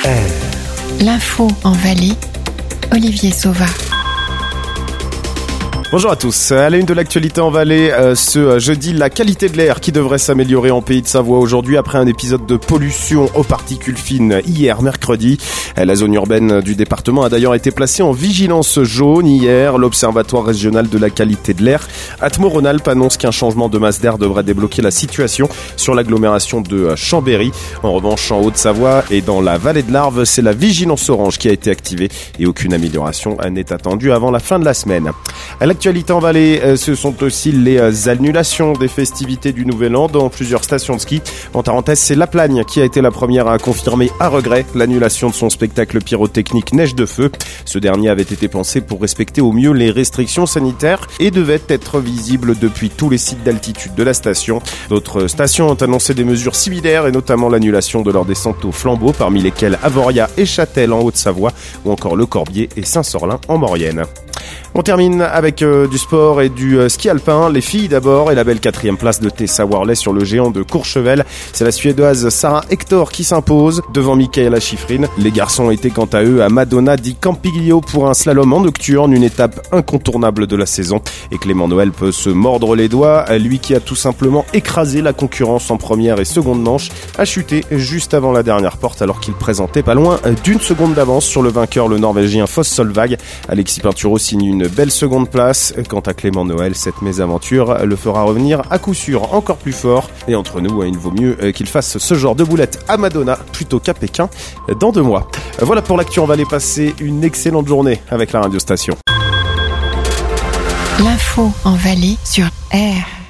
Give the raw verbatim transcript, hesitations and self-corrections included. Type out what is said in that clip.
R. L'info en Valais, Olivier Sauva. Bonjour à tous. À la une de l'actualité en Valais, euh, ce jeudi, la qualité de l'air qui devrait s'améliorer en Pays de Savoie aujourd'hui après un épisode de pollution aux particules fines hier mercredi. La zone urbaine du département a d'ailleurs été placée en vigilance jaune hier. L'Observatoire régional de la qualité de l'air Atmo-Rhône-Alpes annonce qu'un changement de masse d'air devrait débloquer la situation sur l'agglomération de Chambéry. En revanche, en Haute-Savoie et dans la vallée de l'Arve, c'est la vigilance orange qui a été activée et aucune amélioration n'est attendue avant la fin de la semaine. À l'actualité en Valais, ce sont aussi les annulations des festivités du Nouvel An dans plusieurs stations de ski. En Tarentaise, c'est La Plagne qui a été la première à confirmer à regret l'annulation de son spectacle pyrotechnique Neige de Feu. Ce dernier avait été pensé pour respecter au mieux les restrictions sanitaires et devait être visible depuis tous les sites d'altitude de la station. D'autres stations ont annoncé des mesures similaires et notamment l'annulation de leur descente au flambeau, parmi lesquelles Avoria et Châtel en Haute-Savoie ou encore Le Corbier et Saint-Sorlin en Maurienne. On termine avec euh, du sport et du euh, ski alpin. Les filles d'abord et la belle quatrième place de Tessa Worley sur le géant de Courchevel. C'est la Suédoise Sarah Hector qui s'impose devant Michaela Schifrin. Les garçons étaient quant à eux à Madonna di Campiglio pour un slalom en nocturne, une étape incontournable de la saison. Et Clément Noël peut se mordre les doigts. Lui qui a tout simplement écrasé la concurrence en première et seconde manche a chuté juste avant la dernière porte alors qu'il présentait pas loin d'une seconde d'avance sur le vainqueur, le Norvégien Foss Solvang. Alexis Pinturo signe une belle seconde place. Quant à Clément Noël, cette mésaventure le fera revenir à coup sûr encore plus fort. Et entre nous, il vaut mieux qu'il fasse ce genre de boulette à Madonna plutôt qu'à Pékin dans deux mois. Voilà pour l'actu, on va aller passer une excellente journée avec la radio station. L'info en Valais sur R.